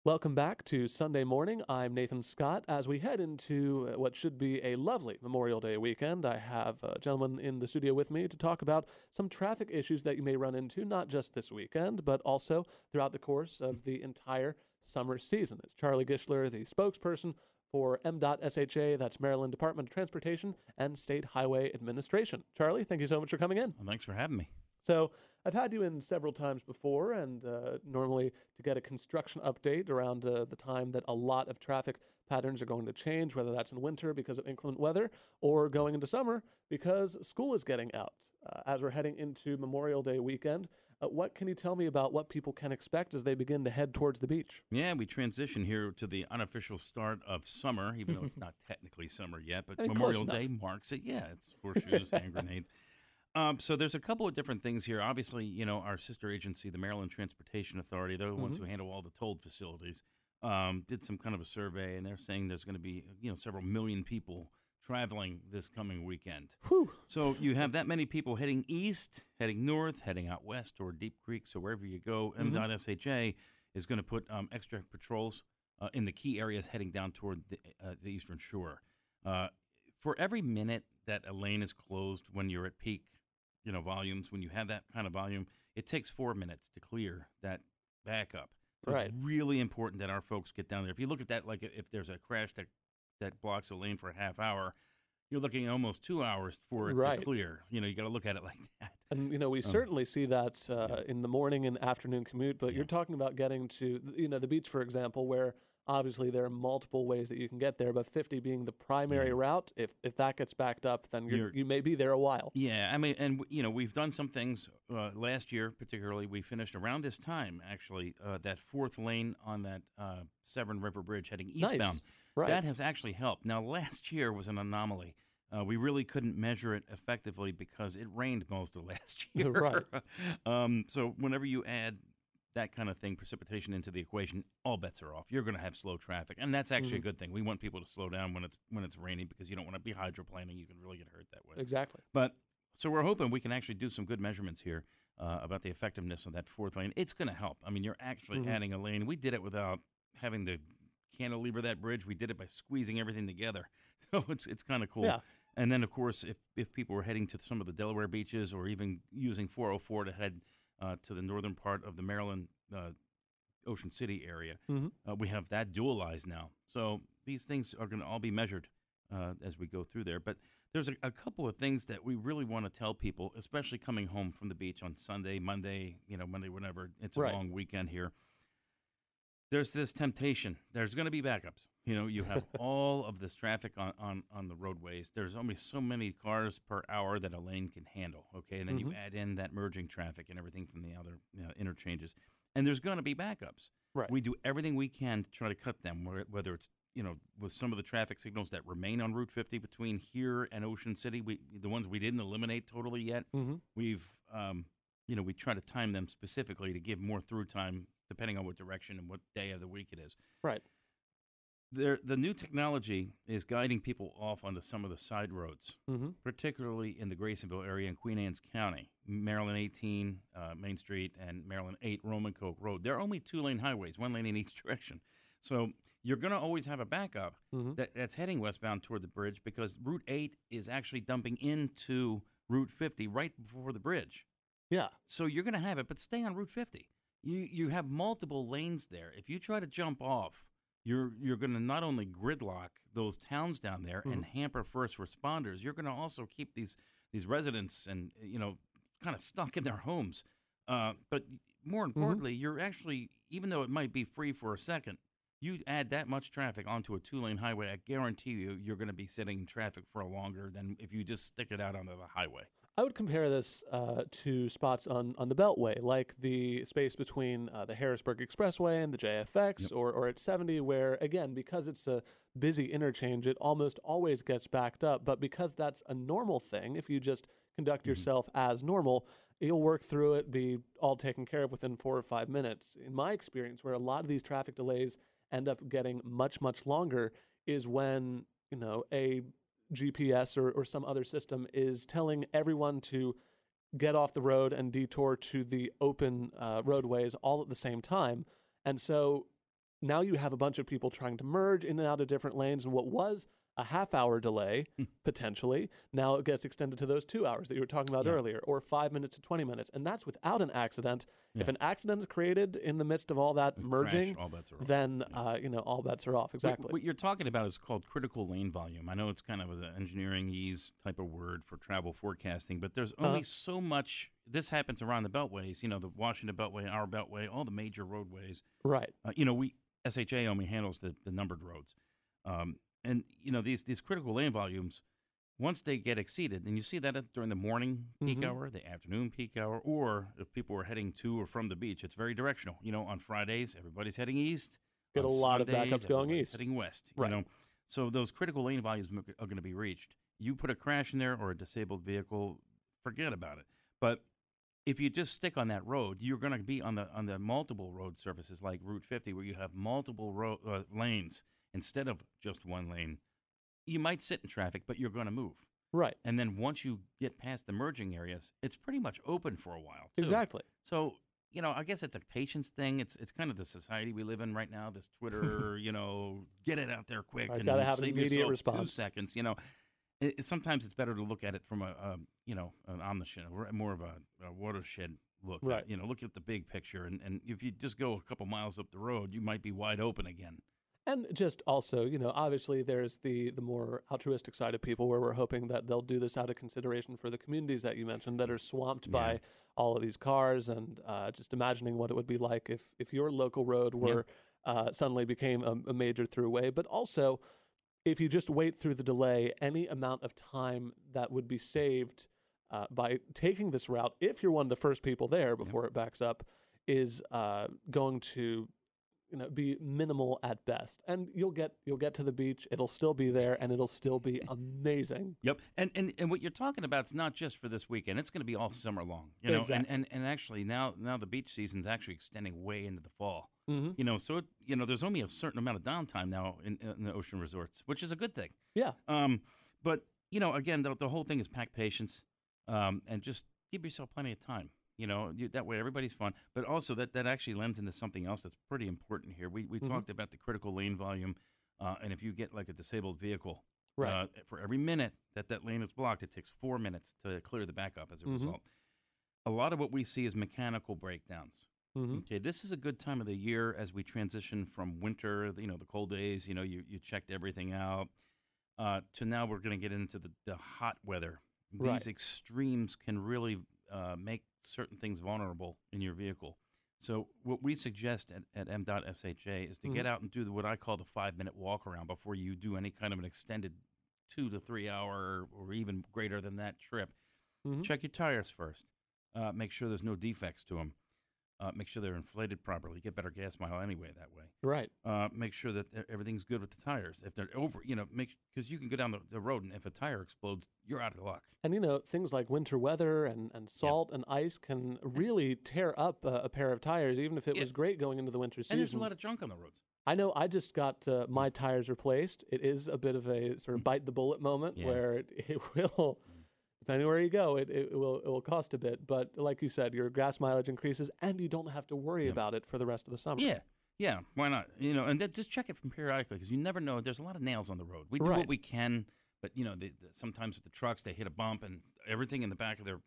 Welcome back to Sunday Morning. I'm Nathan Scott. As we head into what should be a lovely Memorial Day weekend, I have a gentleman in the studio with me to talk about some traffic issues that you may run into, not just this weekend, but also throughout the course of the entire summer season. It's Charlie Gishler, the spokesperson for MDOT-SHA, that's Maryland Department of Transportation and State Highway Administration. Charlie, thank you so much for coming in. Well, thanks for having me. So I've had you in several times before, and normally to get a construction update around the time that a lot of traffic patterns are going to change, whether that's in winter because of inclement weather or going into summer because school is getting out. As we're heading into Memorial Day weekend, what can you tell me about what people can expect as they begin to head towards the beach? Yeah, we transition here to the unofficial start of summer, even though it's not technically summer yet, but Close Memorial enough. Day marks it. Yeah, it's horseshoes, hand grenades. So there's a couple of different things here. Obviously, our sister agency, the Maryland Transportation Authority, they're the ones who handle all the tolled facilities, did some kind of a survey, and they're saying there's going to be, several million people traveling this coming weekend. Whew. So you have that many people heading east, heading north, heading out west or Deep Creek. So wherever you go, MDOT-SHA is going to put extra patrols in the key areas heading down toward the eastern shore. For every minute that a lane is closed when you're at peak, volumes, when you have that kind of volume, it takes 4 minutes to clear that backup. So Right. it's really important that our folks get down there. If you look at that, like if there's a crash that blocks a lane for a half hour, you're looking at almost 2 hours for it Right. to clear. You got to look at it like that. And, we certainly see that in the morning and afternoon commute, but Yeah. you're talking about getting to, the beach, for example, where obviously there are multiple ways that you can get there, but 50 being the primary Yeah. route. If that gets backed up, then you may be there a while. Yeah, I mean, and we've done some things last year, particularly. We finished around this time, actually, that fourth lane on that Severn River Bridge heading eastbound. Nice. Right. That has actually helped. Now, last year was an anomaly. We really couldn't measure it effectively because it rained most of last year. Right. So whenever you add that kind of thing, precipitation into the equation, all bets are off. You're going to have slow traffic, and that's actually a good thing. We want people to slow down when it's raining because you don't want to be hydroplaning. You can really get hurt that way. Exactly. But so we're hoping we can actually do some good measurements here about the effectiveness of that fourth lane. It's going to help. I mean, you're actually adding a lane. We did it without having to cantilever that bridge. We did it by squeezing everything together. So it's kind of cool. Yeah. And then, of course, if people were heading to some of the Delaware beaches or even using 404 to head to the northern part of the Maryland Ocean City area, we have that dualized now. So these things are going to all be measured as we go through there. But there's a couple of things that we really want to tell people, especially coming home from the beach on Sunday, Monday, Monday, whenever. It's a Right. long weekend here. There's this temptation. There's going to be backups. You have all of this traffic on the roadways. There's only so many cars per hour that a lane can handle, okay? And then you add in that merging traffic and everything from the other interchanges. And there's going to be backups. Right. We do everything we can to try to cut them, whether it's, with some of the traffic signals that remain on Route 50 between here and Ocean City, the ones we didn't eliminate totally yet, we've, we try to time them specifically to give more through time depending on what direction and what day of the week it is. Right. The new technology is guiding people off onto some of the side roads, particularly in the Graysonville area in Queen Anne's County, Maryland 18, Main Street, and Maryland 8, Roman Coke Road. They're only two-lane highways, one lane in each direction. So you're going to always have a backup that's heading westbound toward the bridge because Route 8 is actually dumping into Route 50 right before the bridge. Yeah. So you're going to have it, but stay on Route 50. You have multiple lanes there. If you try to jump off, you're going to not only gridlock those towns down there and hamper first responders, you're going to also keep these residents and kind of stuck in their homes. But more importantly, you're actually, even though it might be free for a second, you add that much traffic onto a two-lane highway, I guarantee you're going to be sitting in traffic for longer than if you just stick it out onto the highway. I would compare this to spots on the Beltway, like the space between the Harrisburg Expressway and the JFX, or at 70, where, again, because it's a busy interchange, it almost always gets backed up. But because that's a normal thing, if you just conduct yourself as normal, you'll work through it, be all taken care of within 4 or 5 minutes. In my experience, where a lot of these traffic delays end up getting much, much longer is when, a GPS or some other system is telling everyone to get off the road and detour to the open roadways all at the same time. And so now you have a bunch of people trying to merge in and out of different lanes, and what was a half-hour delay, potentially, now it gets extended to those 2 hours that you were talking about earlier, or 5 minutes to 20 minutes, and that's without an accident. If an accident is created in the midst of all that merging, all bets are off. then all bets are off. Exactly. What you're talking about is called critical lane volume. I know it's kind of an engineering-ease type of word for travel forecasting, but there's only so much. This happens around the beltways, the Washington Beltway, our Beltway, all the major roadways. Right. SHA only handles the numbered roads. And these critical lane volumes, once they get exceeded, and you see that during the morning peak hour, the afternoon peak hour, or if people are heading to or from the beach, it's very directional. On Fridays, everybody's heading east. Get a lot of backups going east. Heading west. Right. So those critical lane volumes are going to be reached. You put a crash in there or a disabled vehicle, forget about it. But if you just stick on that road, you're going to be on the multiple road surfaces like Route 50, where you have multiple lanes instead of just one lane. You might sit in traffic, but you're going to move. Right. And then once you get past the merging areas, it's pretty much open for a while, too. Exactly. So, I guess it's a patience thing. It's kind of the society we live in right now, this Twitter, get it out there quick and gotta have an save immediate yourself response. 2 seconds. Sometimes it's better to look at it from an omniscient, more of a watershed look. Right. Look at the big picture. And if you just go a couple miles up the road, you might be wide open again. And just also, obviously there's the more altruistic side of people where we're hoping that they'll do this out of consideration for the communities that you mentioned that are swamped by all of these cars, and just imagining what it would be like if your local road were suddenly became a major throughway. But also, if you just wait through the delay, any amount of time that would be saved by taking this route, if you're one of the first people there before it backs up, is going to be minimal at best, and you'll get to the beach. It'll still be there, and it'll still be amazing. Yep, and what you're talking about is not just for this weekend. It's going to be all summer long. Exactly. And actually now the beach season's actually extending way into the fall. Mm-hmm. So there's only a certain amount of downtime now in the ocean resorts, which is a good thing. Yeah. But again, the whole thing is pack patience, and just give yourself plenty of time. That way everybody's fun. But also that actually lends into something else that's pretty important here. We talked about the critical lane volume, and if you get like a disabled vehicle, right. For every minute that lane is blocked, it takes 4 minutes to clear the backup as a result. A lot of what we see is mechanical breakdowns. Mm-hmm. Okay, this is a good time of the year as we transition from winter, the cold days, you checked everything out, to now we're going to get into the hot weather. Right. These extremes can really make certain things vulnerable in your vehicle. So what we suggest at M.SHA is to get out and do what I call the 5-minute walk around before you do any kind of an extended 2 to 3 hour or even greater than that trip. Mm-hmm. Check your tires first. Make sure there's no defects to them. Make sure they're inflated properly. Get better gas mile anyway that way. Right. Make sure that everything's good with the tires. If they're over, because you can go down the road and if a tire explodes, you're out of luck. And, things like winter weather and salt and ice can really tear up a pair of tires, even if it was great going into the winter season. And there's a lot of junk on the roads. I know I just got my tires replaced. It is a bit of a sort of bite the bullet moment where it will... Depending where you go, it will cost a bit. But like you said, your gas mileage increases, and you don't have to worry about it for the rest of the summer. Yeah, why not? And just check it from periodically, because you never know. There's a lot of nails on the road. We do what we can, but sometimes with the trucks, they hit a bump, and everything in the back of their,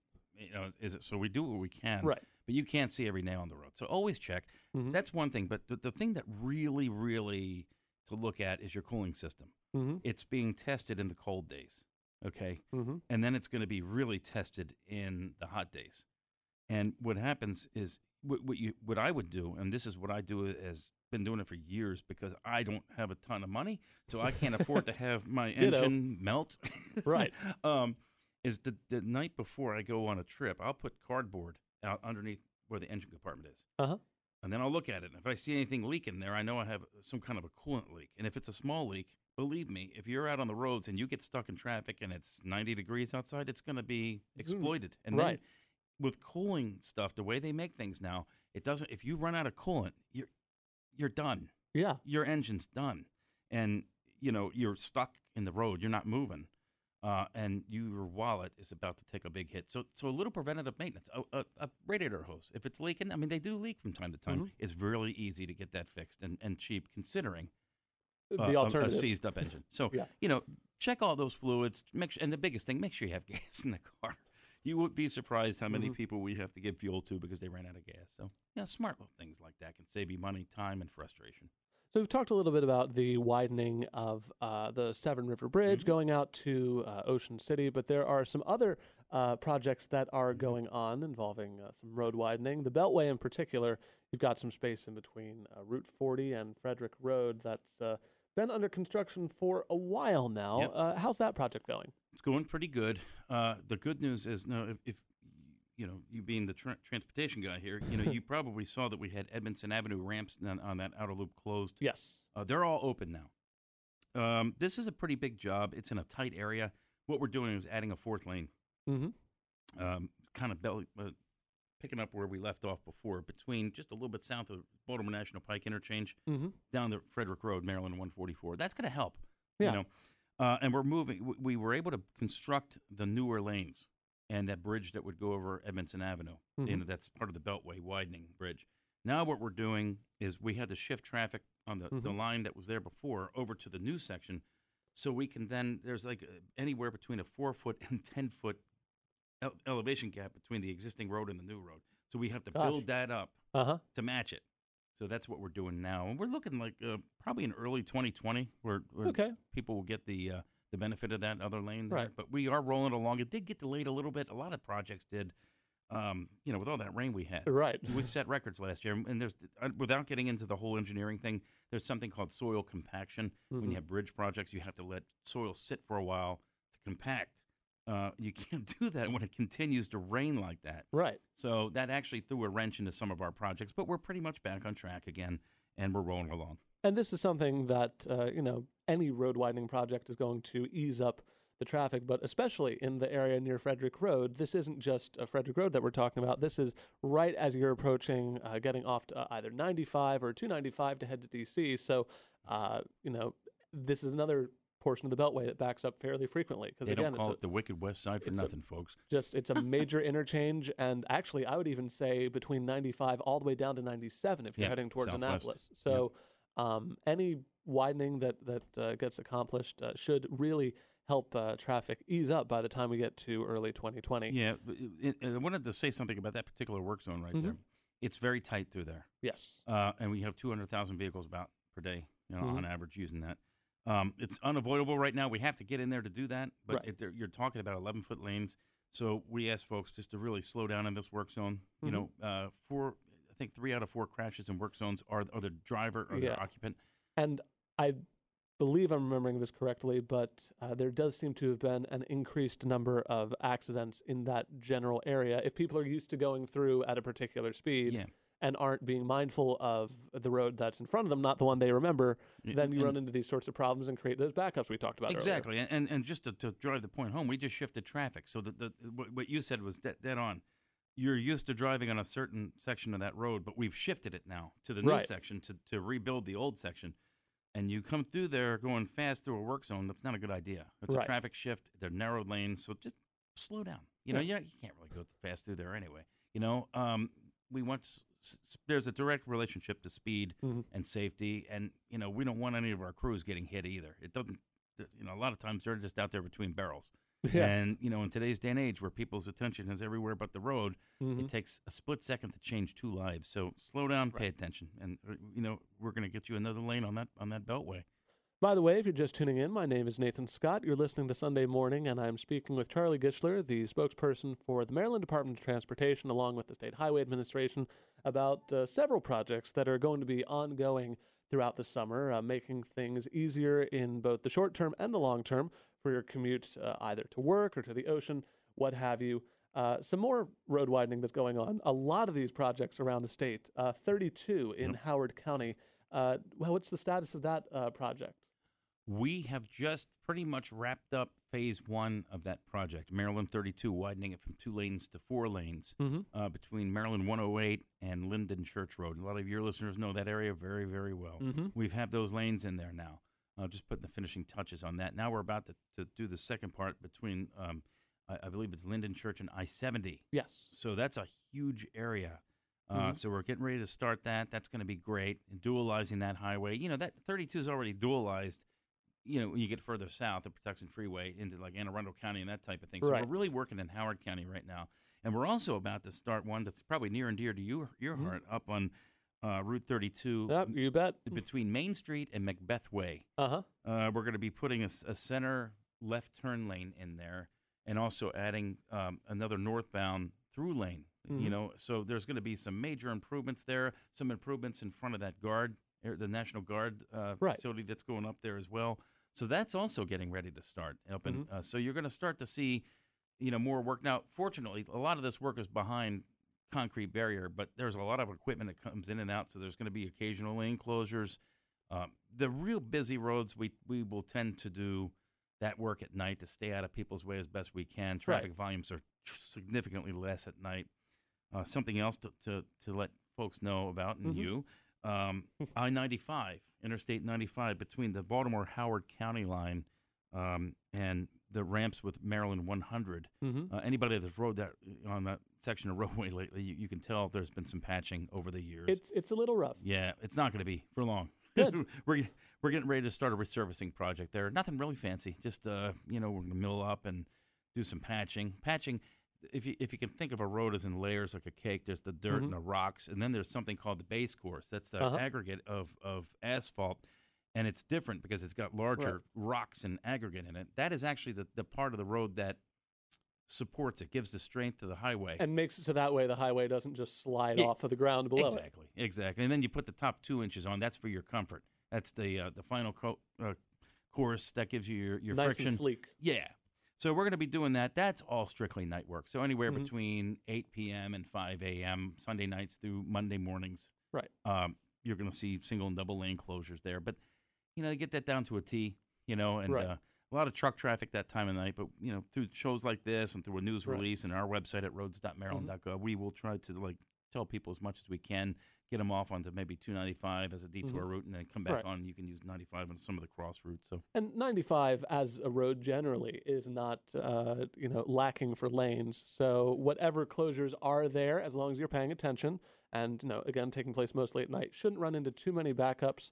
so we do what we can. Right. But you can't see every nail on the road. So always check. Mm-hmm. That's one thing. But the thing that really, really to look at is your cooling system. Mm-hmm. It's being tested in the cold days. Okay, mm-hmm. And then it's going to be really tested in the hot days. And what happens is what I would do, and this is what I do, has been doing it for years because I don't have a ton of money, so I can't afford to have my engine melt. Right. Is the night before I go on a trip, I'll put cardboard out underneath where the engine compartment is. Uh-huh. And then I'll look at it. And if I see anything leaking there, I know I have some kind of a coolant leak. And if it's a small leak, believe me, if you're out on the roads and you get stuck in traffic and it's 90 degrees outside, it's going to be exploited. And then with cooling stuff, the way they make things now, it doesn't. If you run out of coolant, you're done. Yeah, your engine's done, and you're stuck in the road. You're not moving. and your wallet is about to take a big hit. So a little preventative maintenance. A radiator hose, if it's leaking, I mean, they do leak from time to time. It's really easy to get that fixed and cheap, considering The a alternative. seized up engine. So, Yeah. check all those fluids. And the biggest thing, make sure you have gas in the car. You would be surprised how many people we have to give fuel to because they ran out of gas. So, smart little things like that can save you money, time, and frustration. So we've talked a little bit about the widening of the Severn River Bridge going out to Ocean City, but there are some other projects that are going on involving some road widening. The Beltway in particular, you've got some space in between Route 40 and Frederick Road that's been under construction for a while now. Yep. How's that project going? It's going pretty good. The good news is, if you being the transportation guy here, you probably saw that we had Edmondson Avenue ramps on that outer loop closed. Yes. They're all open now. This is a pretty big job. It's in a tight area. What we're doing is adding a fourth lane, kind of picking up where we left off before, between just a little bit south of Baltimore National Pike interchange, down the Frederick Road, Maryland 144. That's going to help. Yeah. And we're moving. We were able to construct the newer lanes and that bridge that would go over Edmondson Avenue. That's part of the Beltway widening bridge. Now what we're doing is we had to shift traffic on the line that was there before over to the new section, so we can then, there's like anywhere between a 4-foot and 10-foot elevation gap between the existing road and the new road. So we have to build that up to match it. So that's what we're doing now. And we're looking like probably in early 2020 where people will get the benefit of that other lane there. Right. But we are rolling along. It did get delayed a little bit. A lot of projects did, with all that rain we had. Right. We set records last year. And there's, without getting into the whole engineering thing, there's something called soil compaction. When you have bridge projects, you have to let soil sit for a while to compact. You can't do that when it continues to rain like that. Right. So that actually threw a wrench into some of our projects, but we're pretty much back on track again, and we're rolling along. And this is something that, any road widening project is going to ease up the traffic, but especially in the area near Frederick Road. This isn't just a Frederick Road that we're talking about. This is right as you're approaching getting off to either 95 or 295 to head to D.C. So, this is another portion of the Beltway that backs up fairly frequently. Because they don't call it the Wicked West Side for nothing, folks. It's a major interchange, and actually, I would even say between 95 all the way down to 97 if you're heading towards Southwest. Annapolis. So, any widening that gets accomplished should really help traffic ease up by the time we get to early 2020. Yeah, I wanted to say something about that particular work zone right there. It's very tight through there. Yes. And we have 200,000 vehicles about per day, on average, using that. It's unavoidable right now. We have to get in there to do that, but you're talking about 11-foot lanes. So we ask folks just to really slow down in this work zone. I think 3 out of 4 crashes in work zones are the driver or the occupant. And I believe I'm remembering this correctly, but there does seem to have been an increased number of accidents in that general area. If people are used to going through at a particular speed and aren't being mindful of the road that's in front of them, not the one they remember, then you run into these sorts of problems and create those backups we talked about exactly. earlier. And just to drive the point home, we just shifted traffic. So what you said was dead on. You're used to driving on a certain section of that road, but we've shifted it now to the new section to rebuild the old section. And you come through there going fast through a work zone, that's not a good idea. It's a traffic shift. They're narrow lanes, so just slow down. You can't really go fast through there anyway. We want there's a direct relationship to speed and safety, and we don't want any of our crews getting hit either. It doesn't. A lot of times they're just out there between barrels. Yeah. And, in today's day and age where people's attention is everywhere but the road, it takes a split second to change 2 lives. So slow down, pay attention. And, we're going to get you another lane on that Beltway. By the way, if you're just tuning in, my name is Nathan Scott. You're listening to Sunday Morning, and I'm speaking with Charlie Gichler, the spokesperson for the Maryland Department of Transportation, along with the State Highway Administration, about several projects that are going to be ongoing throughout the summer, making things easier in both the short term and the long term for your commute either to work or to the ocean, what have you. Some more road widening that's going on. A lot of these projects around the state, 32 in Howard County. What's the status of that project? We have just pretty much wrapped up phase 1 of that project, Maryland 32, widening it from 2 lanes to 4 lanes between Maryland 108 and Linden Church Road. A lot of your listeners know that area very, very well. We've had those lanes in there now. just putting the finishing touches on that. Now we're about to do the second part between, I believe it's Linden Church and I-70. Yes. So that's a huge area. Mhm. So we're getting ready to start that. That's going to be great. And dualizing that highway. You know, that 32 is already dualized. You know, when you get further south, the Patuxent Freeway into like Anne Arundel County and that type of thing. So Right. we're really working in Howard County right now. And we're also about to start one that's probably near and dear to your Mhm. heart up on Route 32 Yep, you bet. between Main Street and Macbeth Way. Uh-huh. We're going to be putting a center left turn lane in there and also adding another northbound through lane. You Mhm. know, so there's going to be some major improvements there, some improvements in front of that Guard, the National Guard Right. facility that's going up there as well. So that's also getting ready to start up, and so you're going to start to see, you know, more work. Now, fortunately, a lot of this work is behind concrete barrier, but there's a lot of equipment that comes in and out, so there's going to be occasional lane closures. The real busy roads, we will tend to do that work at night to stay out of people's way as best we can. Traffic volumes are significantly less at night. Something else to let folks know about, and you, I-95, Interstate 95, between the Baltimore-Howard County line and the ramps with Maryland 100. Mhm. Anybody that's rode that on that section of roadway lately, you can tell there's been some patching over the years. It's a little rough. Yeah, it's not going to be for long. Good. we're getting ready to start a resurfacing project there. Nothing really fancy. Just you know, we're going to mill up and do some patching. Patching. If you can think of a road as in layers like a cake, there's the dirt and the rocks, and then there's something called the base course. That's the aggregate of asphalt, and it's different because it's got larger rocks and aggregate in it. That is actually the part of the road that supports it, gives the strength to the highway. And makes it so that way the highway doesn't just slide off of the ground below it. Exactly. And then you put the top 2 inches on. That's for your comfort. That's the final course that gives you your Nice friction. and sleek. Yeah. So we're going to be doing that. That's all strictly night work. So anywhere between 8 p.m. and 5 a.m., Sunday nights through Monday mornings. Right. You're going to see single and double lane closures there. But, you know, they get that down to a T, you know, and a lot of truck traffic that time of night. But, you know, through shows like this and through a news release and our website at roads.maryland.gov, we will try to, like, tell people as much as we can, get them off onto maybe 295 as a detour route, and then come back on. And you can use 95 on some of the cross routes. So, and 95 as a road generally is not, you know, lacking for lanes. So whatever closures are there, as long as you're paying attention, and you know, again, taking place mostly at night, shouldn't run into too many backups.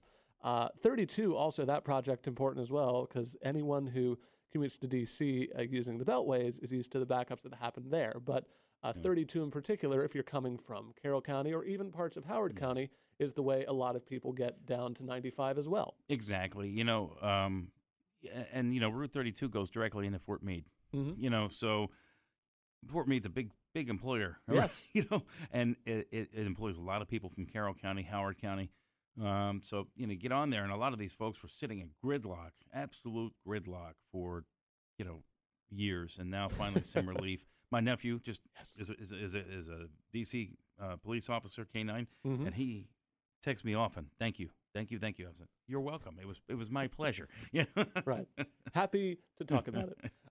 32 also that project important as well, because anyone who commutes to DC using the beltways is used to the backups that happen there. But 32 in particular, if you're coming from Carroll County or even parts of Howard County, is the way a lot of people get down to 95 as well. Exactly. You know, and, you know, Route 32 goes directly into Fort Meade. You know, so Fort Meade's a big employer. Yes. You know, and it employs a lot of people from Carroll County, Howard County. So, you know, get on there, and a lot of these folks were sitting in gridlock, absolute gridlock for, you know, years, and now finally some relief. My nephew just is a DC police officer, K9, and he texts me often. Thank you. I said, you're welcome. It was my pleasure. Yeah. Right. Happy to talk about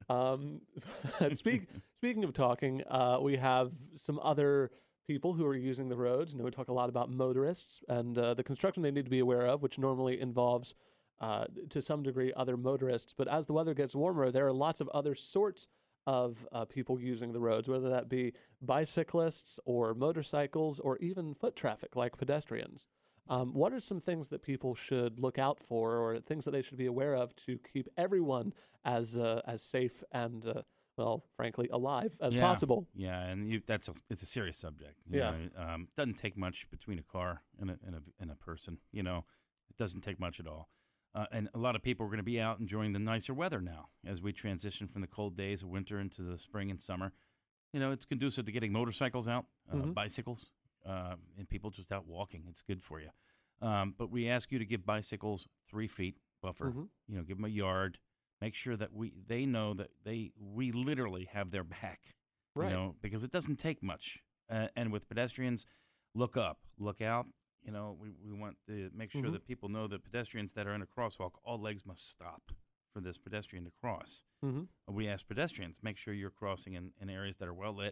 it. Speaking of talking, we have some other people who are using the roads. You know, we talk a lot about motorists and the construction they need to be aware of, which normally involves, to some degree, other motorists. But as the weather gets warmer, there are lots of other sorts of people using the roads, whether that be bicyclists or motorcycles or even foot traffic like pedestrians. What are some things that people should look out for, or things that they should be aware of to keep everyone as safe and, well, frankly, alive as possible? Yeah, and it's a serious subject. You know, doesn't take much between a car and a person. You know, it doesn't take much at all. And a lot of people are going to be out enjoying the nicer weather now as we transition from the cold days of winter into the spring and summer. You know, it's conducive to getting motorcycles out, bicycles, and people just out walking. It's good for you. But we ask you to give bicycles 3 feet buffer. You know, give them a yard. Make sure that they know that we literally have their back. Right. You know, because it doesn't take much. And with pedestrians, look up, look out. You know, we want to make sure that people know that pedestrians that are in a crosswalk, all legs must stop for this pedestrian to cross. We ask pedestrians, make sure you're crossing in areas that are well lit,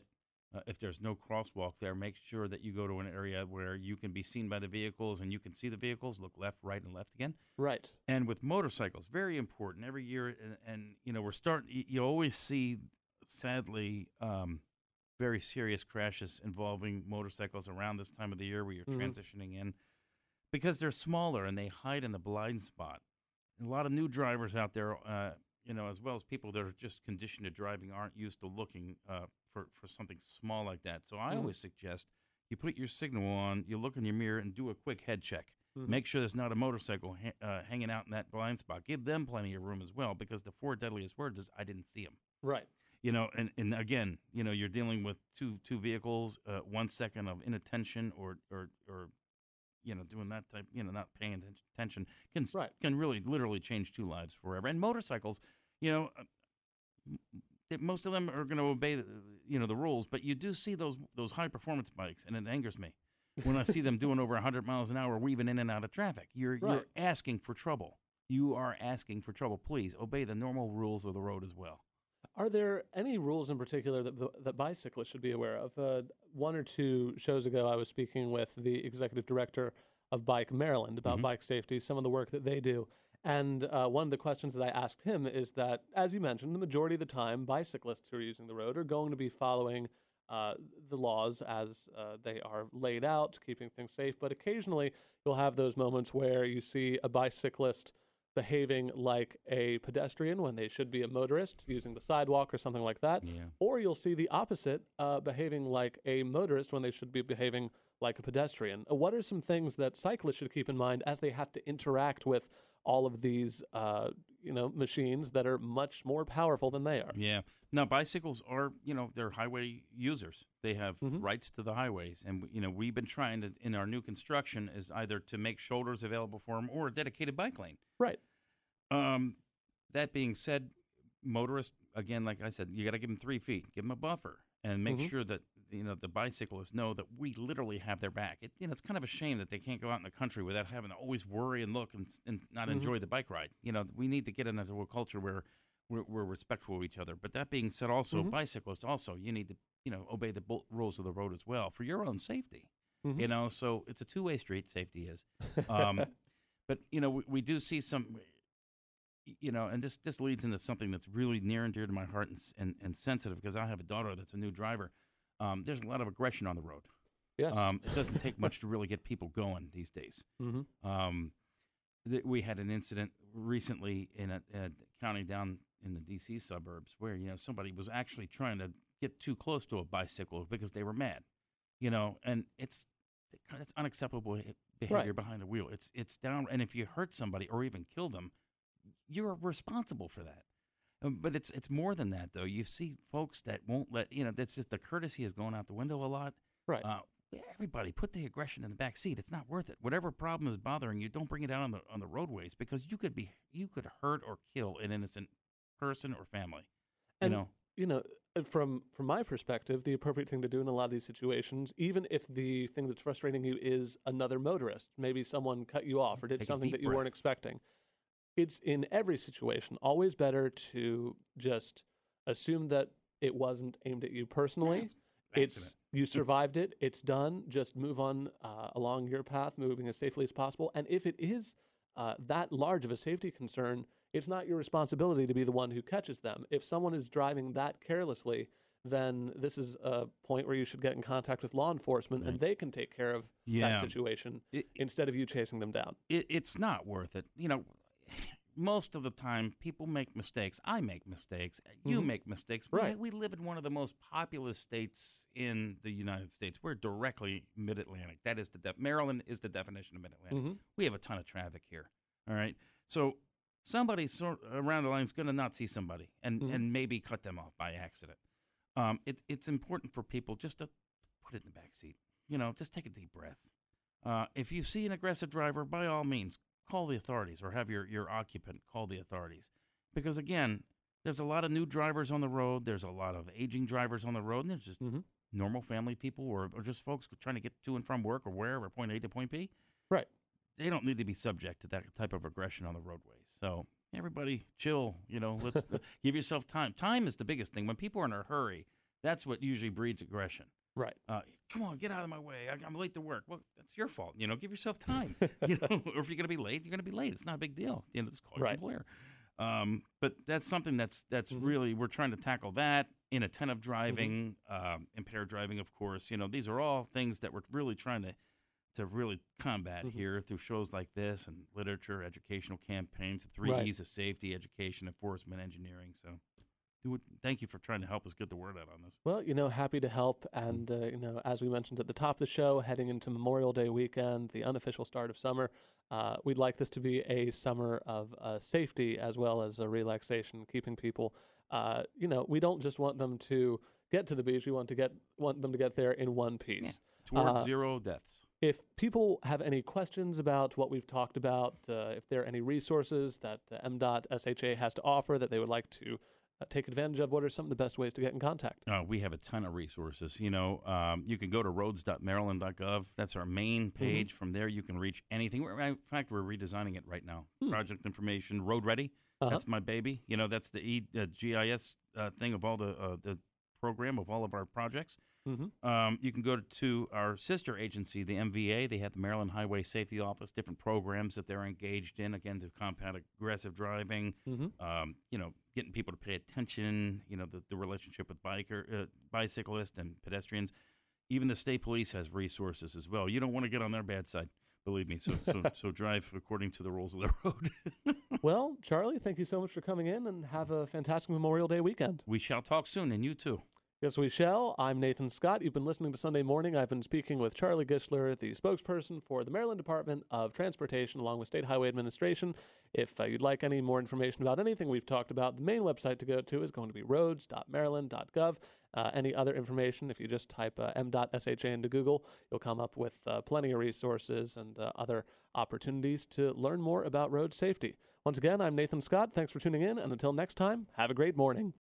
If there's no crosswalk there, make sure that you go to an area where you can be seen by the vehicles and you can see the vehicles. Look left, right, and left again. Right. And with motorcycles, very important every year. And we're starting. You always see, sadly, very serious crashes involving motorcycles around this time of the year where you're transitioning in, because they're smaller and they hide in the blind spot. And a lot of new drivers out there, as well as people that are just conditioned to driving, aren't used to looking for something small like that. So I always suggest you put your signal on, you look in your mirror, and do a quick head check. Make sure there's not a motorcycle hanging out in that blind spot. Give them plenty of room as well, because the 4 deadliest words is, I didn't see him. Right. And again, you're dealing with two vehicles, 1 second of inattention or doing that type, not paying attention can really literally change 2 lives forever. And motorcycles, most of them are going to obey the rules, but you do see those high performance bikes, and it angers me when I see them doing over 100 miles an hour, weaving in and out of traffic. You're asking for trouble. You are asking for trouble. Please obey the normal rules of the road as well. Are there any rules in particular that bicyclists should be aware of? 1 or 2 shows ago, I was speaking with the executive director of Bike Maryland about bike safety, some of the work that they do. And one of the questions that I asked him is that, as you mentioned, the majority of the time, bicyclists who are using the road are going to be following the laws as they are laid out, keeping things safe. But occasionally, you'll have those moments where you see a bicyclist behaving like a pedestrian when they should be a motorist, using the sidewalk or something like that. Yeah. Or you'll see the opposite, behaving like a motorist when they should be behaving like a pedestrian. What are some things that cyclists should keep in mind as they have to interact with all of these, machines that are much more powerful than they are? Yeah. Now, bicycles are, they're highway users. They have rights to the highways. And, we've been trying to, in our new construction, is either to make shoulders available for them or a dedicated bike lane. Right. That being said, motorists, again, like I said, you got to give them 3 feet, give them a buffer, and make sure that, the bicyclists know that we literally have their back. It's kind of a shame that they can't go out in the country without having to always worry and look and not enjoy the bike ride. We need to get into a culture where we're respectful of each other. But that being said, also, bicyclists, also, you need to, obey the rules of the road as well for your own safety. So it's a two-way street, safety is. But, we do see some, and this leads into something that's really near and dear to my heart and sensitive, because I have a daughter that's a new driver. There's a lot of aggression on the road. Yes. It doesn't take much to really get people going these days. We had an incident recently in a county down in the D.C. suburbs where, somebody was actually trying to get too close to a bicycle because they were mad, and it's unacceptable behavior behind the wheel. It's down, and if you hurt somebody or even kill them, you're responsible for that. But it's more than that, though. You see folks that won't let, that's just the courtesy is going out the window a lot. Right. Everybody put the aggression in the back seat. It's not worth it. Whatever problem is bothering you, don't bring it out on the roadways, because you could hurt or kill an innocent person or family. And, from my perspective, the appropriate thing to do in a lot of these situations, even if the thing that's frustrating you is another motorist, maybe someone cut you off or did something that you weren't expecting, it's in every situation always better to just assume that it wasn't aimed at you personally. You survived it. It's done. Just move on along your path, moving as safely as possible. And if it is that large of a safety concern, it's not your responsibility to be the one who catches them. If someone is driving that carelessly, then this is a point where you should get in contact with law enforcement, and they can take care of that situation instead of you chasing them down. It's not worth it. Most of the time, people make mistakes. I make mistakes. You make mistakes. Right. We live in one of the most populous states in the United States. We're directly mid-Atlantic. That is Maryland is the definition of mid-Atlantic. We have a ton of traffic here. All right. So somebody around the line is going to not see somebody and maybe cut them off by accident. It's important for people just to put it in the back seat. Just take a deep breath. If you see an aggressive driver, by all means, call the authorities, or have your occupant call the authorities. Because, again, there's a lot of new drivers on the road. There's a lot of aging drivers on the road. And there's just normal family people or just folks trying to get to and from work or wherever, point A to point B. Right. They don't need to be subject to that type of aggression on the roadways. So everybody chill. Let's give yourself time. Time is the biggest thing. When people are in a hurry, That's what usually breeds aggression. Right. Come on, get out of my way. I'm late to work. Well, that's your fault. Give yourself time. Or if you're going to be late, you're going to be late. It's not a big deal. At the end of this call, your employer. But that's something that's really, we're trying to tackle that. Inattentive driving, impaired driving, of course. These are all things that we're really trying to really combat here through shows like this and literature, educational campaigns, the 3 E's of safety, education, enforcement, engineering. So thank you for trying to help us get the word out on this. Well, happy to help. And, as we mentioned at the top of the show, heading into Memorial Day weekend, the unofficial start of summer, we'd like this to be a summer of safety as well as a relaxation, keeping people, we don't just want them to get to the beach. We want them to get there in one piece. Yeah. Towards 0 deaths. If people have any questions about what we've talked about, if there are any resources that M.SHA has to offer that they would like to take advantage of, what are some of the best ways to get in contact? We have a ton of resources. You can go to roads.maryland.gov. That's our main page. From there, you can reach anything. In fact, we're redesigning it right now. Project information, Road Ready. That's my baby. That's the GIS thing of all the program of all of our projects. You can go to our sister agency, the MVA. They have the Maryland Highway Safety Office, different programs that they're engaged in, again, to combat aggressive driving, getting people to pay attention, the relationship with bicyclists and pedestrians. Even the state police has resources as well. You don't want to get on their bad side, believe me. So drive according to the rules of the road. Well, Charlie, thank you so much for coming in, and have a fantastic Memorial Day weekend. We shall talk soon, and you too. Yes, we shall. I'm Nathan Scott. You've been listening to Sunday Morning. I've been speaking with Charlie Gischler, the spokesperson for the Maryland Department of Transportation, along with State Highway Administration. If you'd like any more information about anything we've talked about, the main website to go to is going to be roads.maryland.gov. Any other information, if you just type M.SHA into Google, you'll come up with plenty of resources and other opportunities to learn more about road safety. Once again, I'm Nathan Scott. Thanks for tuning in, and until next time, have a great morning.